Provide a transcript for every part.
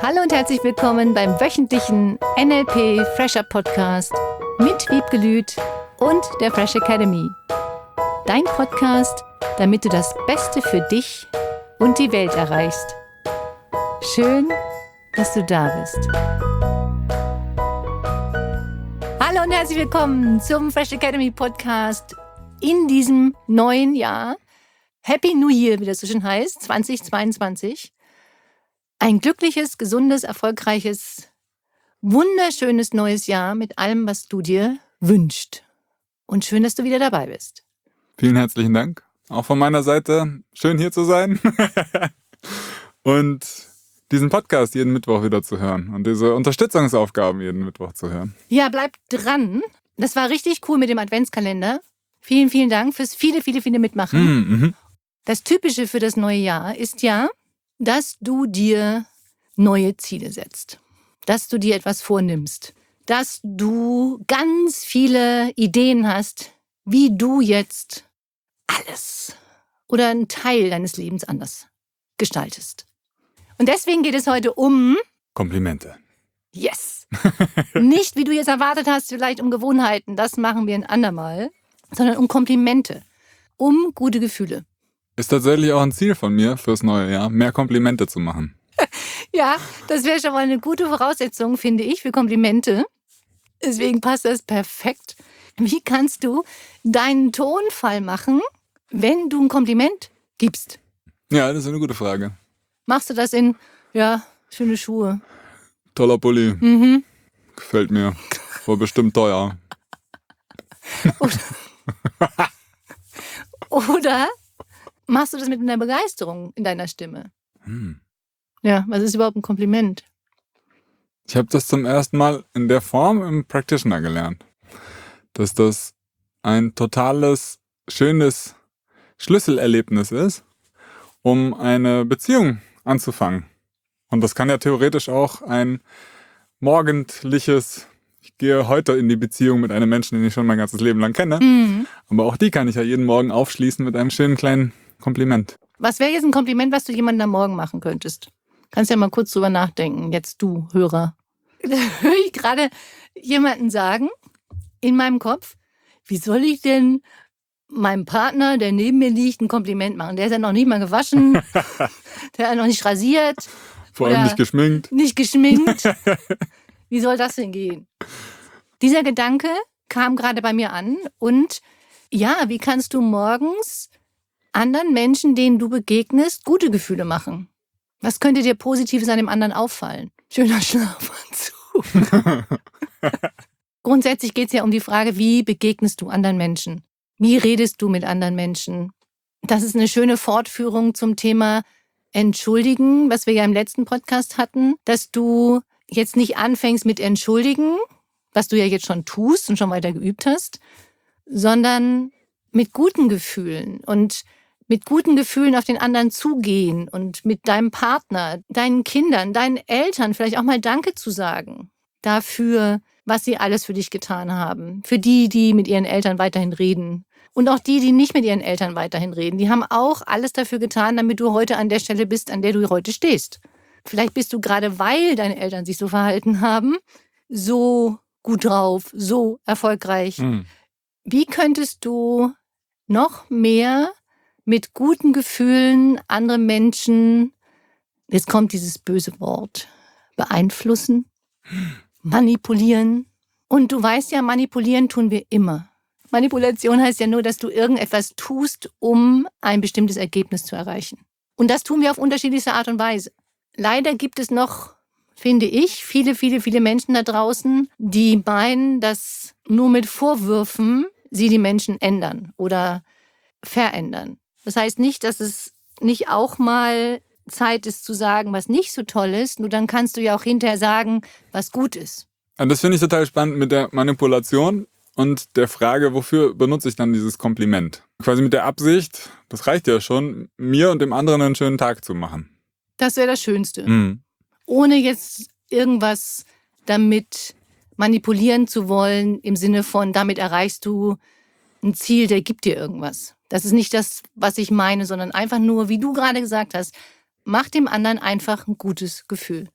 Hallo und herzlich willkommen beim wöchentlichen NLP Fresher Podcast mit Wiebke Lüth und der Fresh Academy. Dein Podcast, damit du das Beste für dich und die Welt erreichst. Schön, dass du da bist. Hallo und herzlich willkommen zum Fresh Academy Podcast in diesem neuen Jahr. Happy New Year, wie das so schön heißt, 2022. Ein glückliches, gesundes, erfolgreiches, wunderschönes neues Jahr mit allem, was du dir wünschst. Und schön, dass du wieder dabei bist. Vielen herzlichen Dank. Auch von meiner Seite schön hier zu sein und diesen Podcast jeden Mittwoch wieder zu hören und diese Unterstützungsaufgaben jeden Mittwoch zu hören. Ja, bleib dran. Das war richtig cool mit dem Adventskalender. Vielen, vielen Dank fürs viele Mitmachen. Das Typische für das neue Jahr ist ja, dass du dir neue Ziele setzt, dass du dir etwas vornimmst, dass du ganz viele Ideen hast, wie du jetzt alles oder einen Teil deines Lebens anders gestaltest. Und deswegen geht es heute um Komplimente. Yes! Nicht, wie du jetzt erwartet hast, vielleicht um Gewohnheiten, das machen wir ein andermal, sondern um Komplimente, um gute Gefühle. Ist tatsächlich auch ein Ziel von mir fürs neue Jahr, mehr Komplimente zu machen. Ja, das wäre schon mal eine gute Voraussetzung, finde ich, für Komplimente. Deswegen passt das perfekt. Wie kannst du deinen Tonfall machen, wenn du ein Kompliment gibst? Ja, das ist eine gute Frage. Machst du das in, ja, schöne Schuhe? Toller Pulli. Gefällt mir. War bestimmt teuer. Oder machst du das mit einer Begeisterung in deiner Stimme? Ja, was ist überhaupt ein Kompliment? Ich habe das zum ersten Mal in der Form im Practitioner gelernt. Dass das ein totales, schönes Schlüsselerlebnis ist, um eine Beziehung anzufangen. Und das kann ja theoretisch auch ein morgendliches, ich gehe heute in die Beziehung mit einem Menschen, den ich schon mein ganzes Leben lang kenne. Aber auch die kann ich ja jeden Morgen aufschließen mit einem schönen kleinen Kompliment. Was wäre jetzt ein Kompliment, was du jemandem am Morgen machen könntest? Kannst ja mal kurz drüber nachdenken, jetzt du, Hörer. Da höre ich gerade jemanden sagen, in meinem Kopf, wie soll ich denn meinem Partner, der neben mir liegt, ein Kompliment machen? Der ist ja noch nicht mal gewaschen, der hat noch nicht rasiert. Vor allem nicht geschminkt. Nicht geschminkt. Wie soll das denn gehen? Dieser Gedanke kam gerade bei mir an und ja, wie kannst du morgens anderen Menschen, denen du begegnest, gute Gefühle machen? Was könnte dir Positives an dem anderen auffallen? Schöner Schlafanzug. Grundsätzlich geht es ja um die Frage, wie begegnest du anderen Menschen? Wie redest du mit anderen Menschen? Das ist eine schöne Fortführung zum Thema Entschuldigen, was wir ja im letzten Podcast hatten, dass du jetzt nicht anfängst mit Entschuldigen, was du ja jetzt schon tust und schon weiter geübt hast, sondern mit guten Gefühlen und mit guten Gefühlen auf den anderen zugehen und mit deinem Partner, deinen Kindern, deinen Eltern vielleicht auch mal Danke zu sagen dafür, was sie alles für dich getan haben. Für die, die mit ihren Eltern weiterhin reden. Und auch die, die nicht mit ihren Eltern weiterhin reden. Die haben auch alles dafür getan, damit du heute an der Stelle bist, an der du heute stehst. Vielleicht bist du gerade, weil deine Eltern sich so verhalten haben, so gut drauf, so erfolgreich. Wie könntest du noch mehr mit guten Gefühlen andere Menschen, jetzt kommt dieses böse Wort, beeinflussen, manipulieren? Und du weißt ja, manipulieren tun wir immer. Manipulation heißt ja nur, dass du irgendetwas tust, um ein bestimmtes Ergebnis zu erreichen. Und das tun wir auf unterschiedlichste Art und Weise. Leider gibt es noch, finde ich, viele Menschen da draußen, die meinen, dass nur mit Vorwürfen sie die Menschen ändern oder verändern. Das heißt nicht, dass es nicht auch mal Zeit ist zu sagen, was nicht so toll ist. Nur dann kannst du ja auch hinterher sagen, was gut ist. Und das finde ich total spannend mit der Manipulation und der Frage, wofür benutze ich dann dieses Kompliment? Quasi mit der Absicht, das reicht ja schon, mir und dem anderen einen schönen Tag zu machen. Das wäre das Schönste. Ohne jetzt irgendwas damit manipulieren zu wollen, im Sinne von, damit erreichst du ein Ziel, der gibt dir irgendwas. Das ist nicht das, was ich meine, sondern einfach nur, wie du gerade gesagt hast, mach dem anderen einfach ein gutes Gefühl.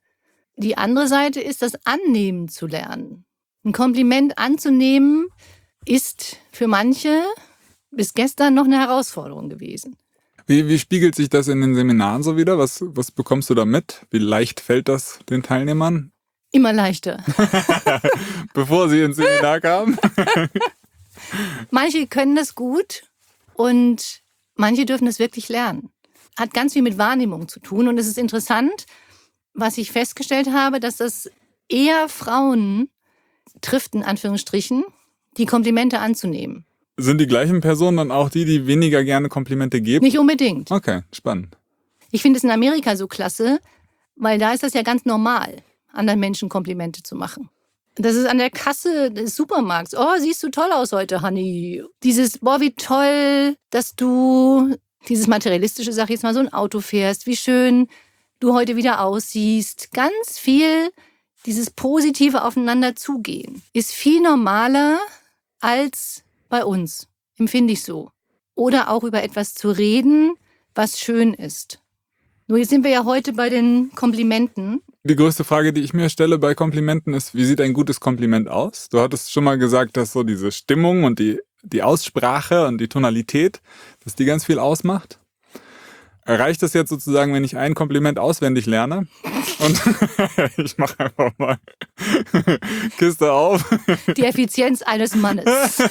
Die andere Seite ist, das Annehmen zu lernen. Ein Kompliment anzunehmen ist für manche bis gestern noch eine Herausforderung gewesen. Wie spiegelt sich das in den Seminaren so wieder? Was bekommst du da mit? Wie leicht fällt das den Teilnehmern? Immer leichter. Bevor sie ins Seminar kamen? Manche können das gut und manche dürfen es wirklich lernen. Hat ganz viel mit Wahrnehmung zu tun. Und es ist interessant, was ich festgestellt habe, dass das eher Frauen trifft, in Anführungsstrichen, die Komplimente anzunehmen. Sind die gleichen Personen dann auch die weniger gerne Komplimente geben? Nicht unbedingt. Okay, spannend. Ich finde es in Amerika so klasse, weil da ist das ja ganz normal, anderen Menschen Komplimente zu machen. Das ist an der Kasse des Supermarkts. Oh, siehst du toll aus heute, Honey. Dieses, boah, wie toll, dass du, dieses materialistische, sag ich jetzt mal, so ein Auto fährst. Wie schön du heute wieder aussiehst. Ganz viel dieses positive Aufeinander zugehen ist viel normaler als bei uns, empfinde ich so. Oder auch über etwas zu reden, was schön ist. Nur jetzt sind wir ja heute bei den Komplimenten. Die größte Frage, die ich mir stelle bei Komplimenten ist, wie sieht ein gutes Kompliment aus? Du hattest schon mal gesagt, dass so diese Stimmung und die Aussprache und die Tonalität, dass die ganz viel ausmacht. Reicht das jetzt sozusagen, wenn ich ein Kompliment auswendig lerne? Und ich mache einfach mal Kiste auf. Die Effizienz eines Mannes.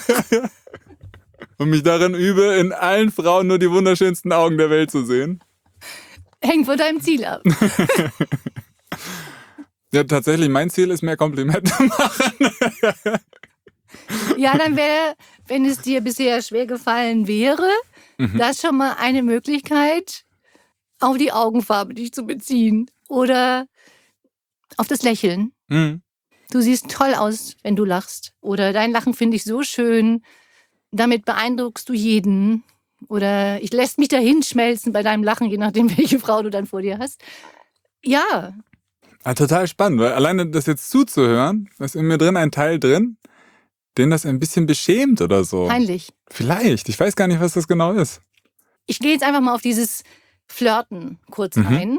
Und mich darin übe, in allen Frauen nur die wunderschönsten Augen der Welt zu sehen. Hängt von deinem Ziel ab. Ja, tatsächlich, mein Ziel ist, mehr Komplimente machen. Ja, dann wäre, wenn es dir bisher schwer gefallen wäre, das schon mal eine Möglichkeit, auf die Augenfarbe dich zu beziehen. Oder auf das Lächeln. Mhm. Du siehst toll aus, wenn du lachst. Oder dein Lachen finde ich so schön. Damit beeindruckst du jeden. Oder ich lässt mich dahin schmelzen bei deinem Lachen, je nachdem, welche Frau du dann vor dir hast. Ja. Ah, total spannend, weil alleine das jetzt zuzuhören, da ist in mir drin ein Teil drin, den das ein bisschen beschämt oder so. Peinlich. Vielleicht. Ich weiß gar nicht, was das genau ist. Ich gehe jetzt einfach mal auf dieses Flirten kurz ein.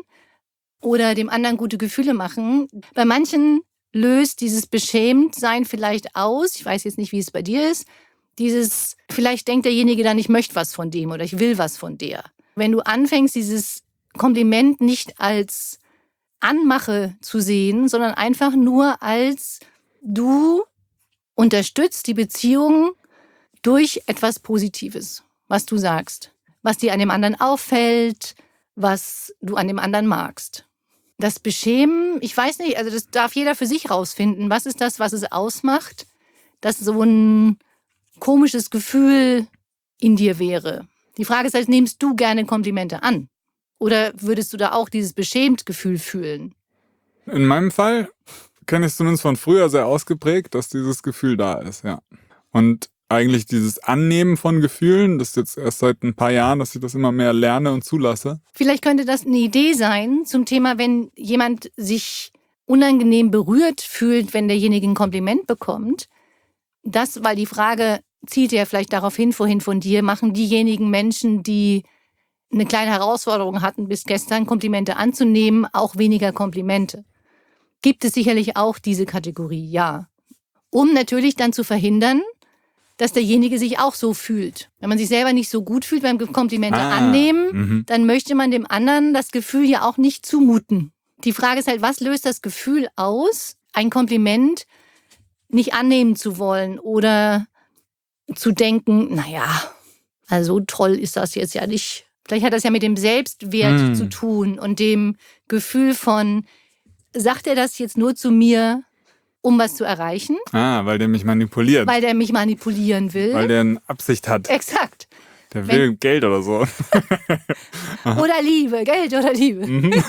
Oder dem anderen gute Gefühle machen. Bei manchen löst dieses Beschämtsein vielleicht aus. Ich weiß jetzt nicht, wie es bei dir ist. Dieses, vielleicht denkt derjenige dann, ich möchte was von dem oder ich will was von der. Wenn du anfängst, dieses Kompliment nicht als Anmache zu sehen, sondern einfach nur als du unterstützt die Beziehung durch etwas Positives, was du sagst, was dir an dem anderen auffällt, was du an dem anderen magst. Das Beschämen, ich weiß nicht, also das darf jeder für sich rausfinden. Was ist das, was es ausmacht, dass so ein komisches Gefühl in dir wäre? Die Frage ist halt, nimmst du gerne Komplimente an? Oder würdest du da auch dieses Beschämt-Gefühl fühlen? In meinem Fall kenne ich es zumindest von früher sehr ausgeprägt, dass dieses Gefühl da ist, ja. Und eigentlich dieses Annehmen von Gefühlen, das ist jetzt erst seit ein paar Jahren, dass ich das immer mehr lerne und zulasse. Vielleicht könnte das eine Idee sein zum Thema, wenn jemand sich unangenehm berührt fühlt, wenn derjenige ein Kompliment bekommt. Das, weil die Frage zielt ja vielleicht darauf hin, vorhin von dir, machen diejenigen Menschen, die eine kleine Herausforderung hatten, bis gestern Komplimente anzunehmen, auch weniger Komplimente. Gibt es sicherlich auch diese Kategorie, ja. Um natürlich dann zu verhindern, dass derjenige sich auch so fühlt. Wenn man sich selber nicht so gut fühlt beim Komplimente annehmen, dann möchte man dem anderen das Gefühl ja auch nicht zumuten. Die Frage ist halt, was löst das Gefühl aus, ein Kompliment nicht annehmen zu wollen oder zu denken, naja, also toll ist das jetzt ja nicht. Vielleicht hat das ja mit dem Selbstwert zu tun und dem Gefühl von, sagt er das jetzt nur zu mir, um was zu erreichen? Weil der mich manipuliert. Weil der mich manipulieren will. Weil der eine Absicht hat. Exakt. Der will Geld oder so. Oder Liebe, Geld oder Liebe.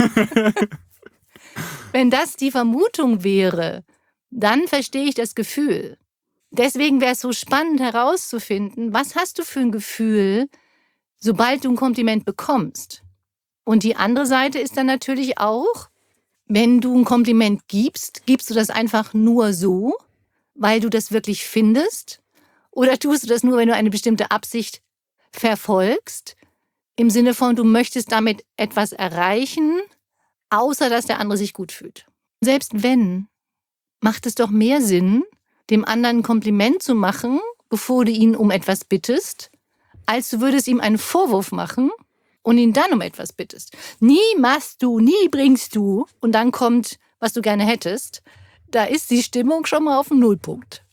Wenn das die Vermutung wäre, dann verstehe ich das Gefühl. Deswegen wäre es so spannend herauszufinden, was hast du für ein Gefühl, sobald du ein Kompliment bekommst. Und die andere Seite ist dann natürlich auch, wenn du ein Kompliment gibst, gibst du das einfach nur so, weil du das wirklich findest? Oder tust du das nur, wenn du eine bestimmte Absicht verfolgst? Im Sinne von, du möchtest damit etwas erreichen, außer dass der andere sich gut fühlt. Selbst wenn, macht es doch mehr Sinn, dem anderen ein Kompliment zu machen, bevor du ihn um etwas bittest, als du würdest ihm einen Vorwurf machen und ihn dann um etwas bittest. Nie machst du, nie bringst du und dann kommt, was du gerne hättest. Da ist die Stimmung schon mal auf dem Nullpunkt.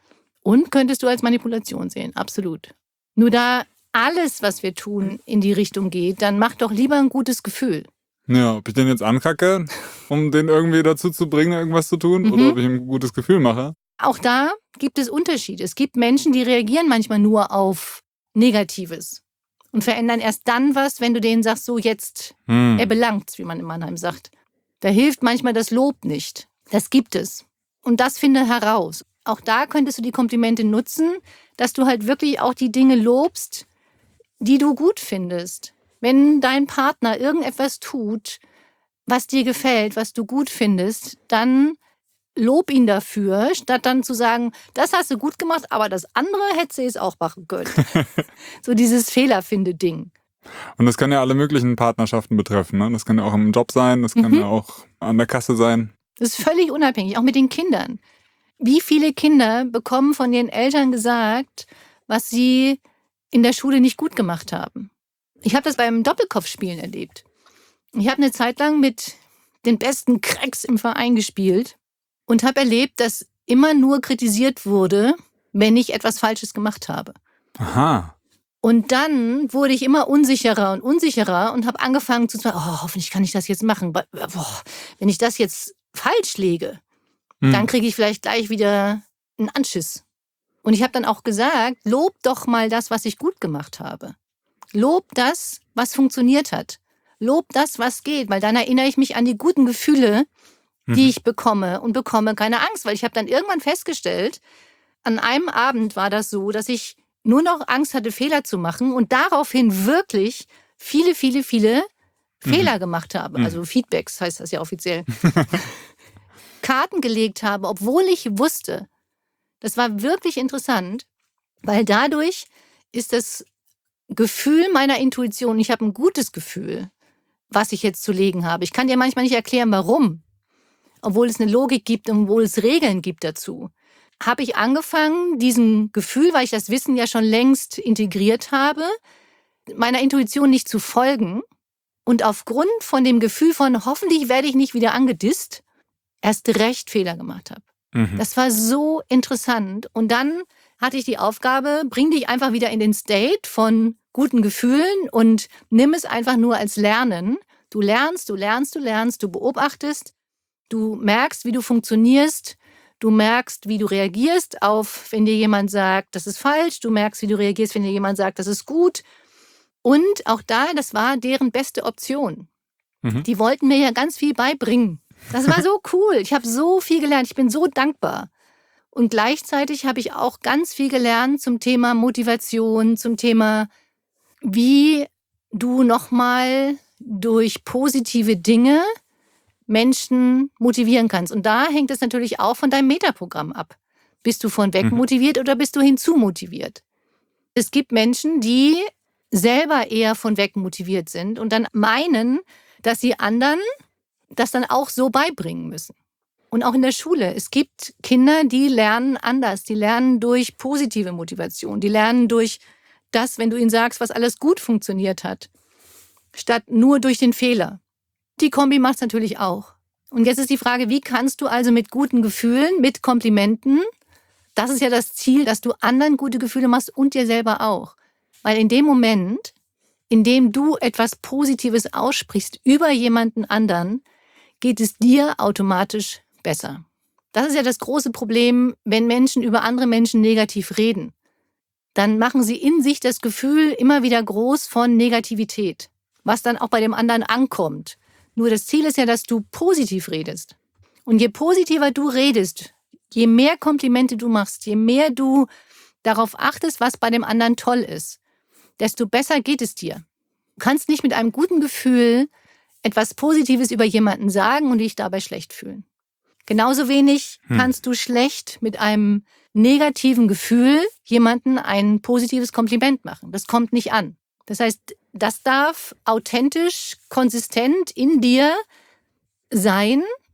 Und könntest du als Manipulation sehen, absolut. Nur da alles, was wir tun, in die Richtung geht, dann mach doch lieber ein gutes Gefühl. Ja, ob ich den jetzt ankacke, um den irgendwie dazu zu bringen, irgendwas zu tun, oder ob ich ihm ein gutes Gefühl mache. Auch da gibt es Unterschiede. Es gibt Menschen, die reagieren manchmal nur auf Negatives und verändern erst dann was, wenn du denen sagst, so jetzt, er belangt's, wie man in Mannheim sagt. Da hilft manchmal das Lob nicht. Das gibt es. Und das finde heraus. Auch da könntest du die Komplimente nutzen, dass du halt wirklich auch die Dinge lobst, die du gut findest. Wenn dein Partner irgendetwas tut, was dir gefällt, was du gut findest, dann lob ihn dafür, statt dann zu sagen, das hast du gut gemacht, aber das andere hätte sie es auch machen können. So dieses Fehlerfinde-Ding. Und das kann ja alle möglichen Partnerschaften betreffen. Ne? Das kann ja auch im Job sein, das kann ja auch an der Kasse sein. Das ist völlig unabhängig, auch mit den Kindern. Wie viele Kinder bekommen von ihren Eltern gesagt, was sie in der Schule nicht gut gemacht haben? Ich habe das beim Doppelkopfspielen erlebt. Ich habe eine Zeit lang mit den besten Cracks im Verein gespielt und habe erlebt, dass immer nur kritisiert wurde, wenn ich etwas Falsches gemacht habe. Aha. Und dann wurde ich immer unsicherer und habe angefangen zu sagen, oh, hoffentlich kann ich das jetzt machen. Boah, wenn ich das jetzt falsch lege, dann kriege ich vielleicht gleich wieder einen Anschiss. Und ich habe dann auch gesagt, lob doch mal das, was ich gut gemacht habe. Lob das, was funktioniert hat. Lob das, was geht, weil dann erinnere ich mich an die guten Gefühle, die ich bekomme und bekomme keine Angst. Weil ich habe dann irgendwann festgestellt, an einem Abend war das so, dass ich nur noch Angst hatte, Fehler zu machen und daraufhin wirklich viele Fehler gemacht habe. Also Feedbacks heißt das ja offiziell. Karten gelegt habe, obwohl ich wusste, das war wirklich interessant, weil dadurch ist das Gefühl meiner Intuition, ich habe ein gutes Gefühl, was ich jetzt zu legen habe. Ich kann dir manchmal nicht erklären, warum, obwohl es eine Logik gibt und obwohl es Regeln gibt dazu. Habe ich angefangen, diesem Gefühl, weil ich das Wissen ja schon längst integriert habe, meiner Intuition nicht zu folgen und aufgrund von dem Gefühl von hoffentlich werde ich nicht wieder angedisst, erst recht Fehler gemacht habe. Das war so interessant. Und dann hatte ich die Aufgabe, bring dich einfach wieder in den State von guten Gefühlen und nimm es einfach nur als Lernen. Du lernst, du beobachtest, du merkst, wie du funktionierst, du merkst, wie du reagierst auf, wenn dir jemand sagt, das ist falsch, du merkst, wie du reagierst, wenn dir jemand sagt, das ist gut. Und auch da, das war deren beste Option. Die wollten mir ja ganz viel beibringen. Das war so cool. Ich habe so viel gelernt. Ich bin so dankbar. Und gleichzeitig habe ich auch ganz viel gelernt zum Thema Motivation, zum Thema, wie du nochmal durch positive Dinge Menschen motivieren kannst. Und da hängt es natürlich auch von deinem Metaprogramm ab. Bist du von weg motiviert oder bist du hinzu motiviert? Es gibt Menschen, die selber eher von weg motiviert sind und dann meinen, dass sie anderen das dann auch so beibringen müssen. Und auch in der Schule. Es gibt Kinder, die lernen anders. Die lernen durch positive Motivation. Die lernen durch das, wenn du ihnen sagst, was alles gut funktioniert hat, statt nur durch den Fehler. Die Kombi macht es natürlich auch. Und jetzt ist die Frage, wie kannst du also mit guten Gefühlen, mit Komplimenten, das ist ja das Ziel, dass du anderen gute Gefühle machst und dir selber auch. Weil in dem Moment, in dem du etwas Positives aussprichst über jemanden anderen, geht es dir automatisch besser. Das ist ja das große Problem, wenn Menschen über andere Menschen negativ reden. Dann machen sie in sich das Gefühl immer wieder groß von Negativität, was dann auch bei dem anderen ankommt. Nur das Ziel ist ja, dass du positiv redest. Und je positiver du redest, je mehr Komplimente du machst, je mehr du darauf achtest, was bei dem anderen toll ist, desto besser geht es dir. Du kannst nicht mit einem guten Gefühl etwas Positives über jemanden sagen und dich dabei schlecht fühlen. Genauso wenig kannst du schlecht mit einem negativen Gefühl jemanden ein positives Kompliment machen. Das kommt nicht an. Das heißt, das darf authentisch, konsistent in dir sein,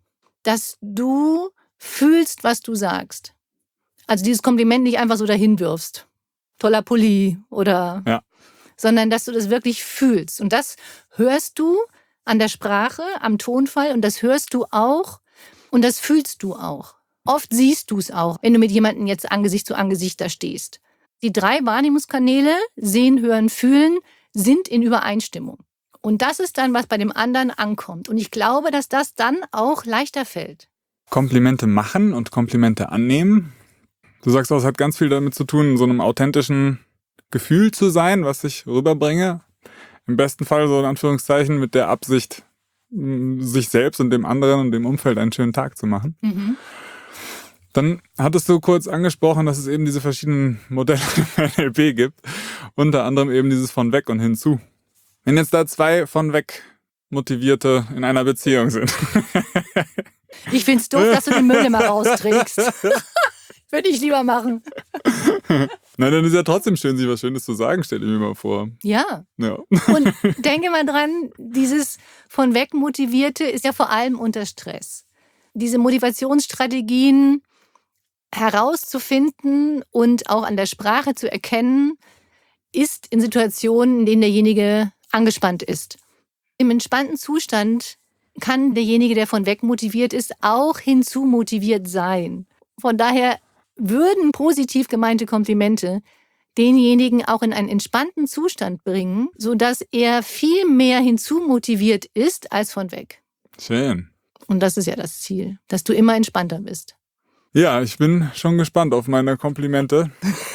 dass du fühlst, was du sagst. Also dieses Kompliment nicht einfach so dahin wirfst. Toller Pulli oder... Ja. Sondern dass du das wirklich fühlst. Und das hörst du an der Sprache, am Tonfall und das hörst du auch und das fühlst du auch. Oft siehst du es auch, wenn du mit jemandem jetzt Angesicht zu Angesicht da stehst. Die 3 Wahrnehmungskanäle, sehen, hören, fühlen, sind in Übereinstimmung. Und das ist dann, was bei dem anderen ankommt. Und ich glaube, dass das dann auch leichter fällt. Komplimente machen und Komplimente annehmen. Du sagst auch, es hat ganz viel damit zu tun, in so einem authentischen Gefühl zu sein, was ich rüberbringe. Im besten Fall so in Anführungszeichen mit der Absicht, sich selbst und dem anderen und dem Umfeld einen schönen Tag zu machen. Mhm. Dann hattest du kurz angesprochen, dass es eben diese verschiedenen Modelle im NLP gibt. Unter anderem eben dieses von weg und hinzu. Wenn jetzt da 2 von weg Motivierte in einer Beziehung sind. Ich find's doof, dass du den Müll immer rausträgst. Würde ich lieber machen. Nein, dann ist ja trotzdem schön, sich was Schönes zu sagen, stell dir mir mal vor. Ja. Ja. Und denke mal dran, dieses von weg Motivierte ist ja vor allem unter Stress. Diese Motivationsstrategien herauszufinden und auch an der Sprache zu erkennen, ist in Situationen, in denen derjenige angespannt ist. Im entspannten Zustand kann derjenige, der von weg motiviert ist, auch hinzu motiviert sein. Von daher würden positiv gemeinte Komplimente denjenigen auch in einen entspannten Zustand bringen, sodass er viel mehr hinzu motiviert ist als von weg. Schön. Und das ist ja das Ziel, dass du immer entspannter bist. Ja, ich bin schon gespannt auf meine Komplimente.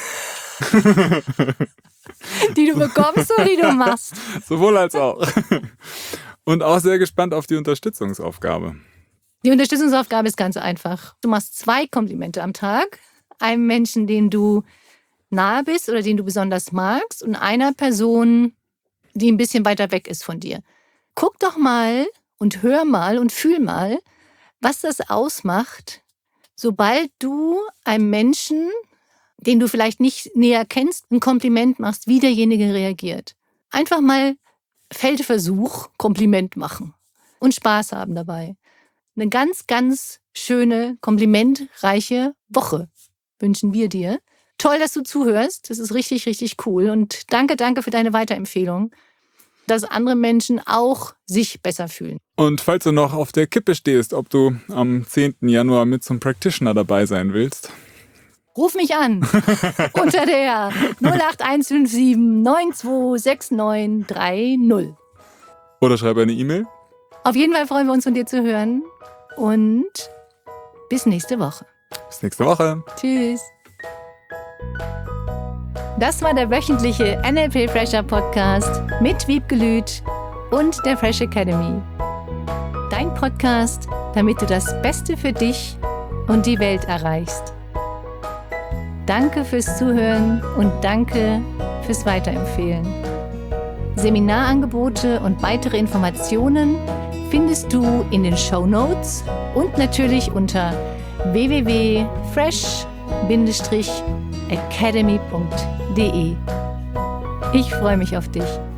Die du bekommst oder die du machst. Sowohl als auch. Und auch sehr gespannt auf die Unterstützungsaufgabe. Die Unterstützungsaufgabe ist ganz einfach. Du machst 2 Komplimente am Tag. Einem Menschen, den du nahe bist oder den du besonders magst und einer Person, die ein bisschen weiter weg ist von dir. Guck doch mal und hör mal und fühl mal, was das ausmacht, sobald du einem Menschen, den du vielleicht nicht näher kennst, ein Kompliment machst, wie derjenige reagiert. Einfach mal Feldversuch, Kompliment machen und Spaß haben dabei. Eine ganz, ganz schöne, komplimentreiche Woche wünschen wir dir. Toll, dass du zuhörst. Das ist richtig, richtig cool. Und danke für deine Weiterempfehlung, dass andere Menschen auch sich besser fühlen. Und falls du noch auf der Kippe stehst, ob du am 10. Januar mit zum Practitioner dabei sein willst, ruf mich an unter der 08157 926930. oder schreib eine E-Mail. Auf jeden Fall freuen wir uns, von dir zu hören. Und bis nächste Woche. Bis nächste Woche. Tschüss. Das war der wöchentliche NLP Fresher Podcast mit Wiebke Lüth und der Fresh Academy. Dein Podcast, damit du das Beste für dich und die Welt erreichst. Danke fürs Zuhören und danke fürs Weiterempfehlen. Seminarangebote und weitere Informationen findest du in den Shownotes und natürlich unter www.fresh-academy.de. Ich freue mich auf dich.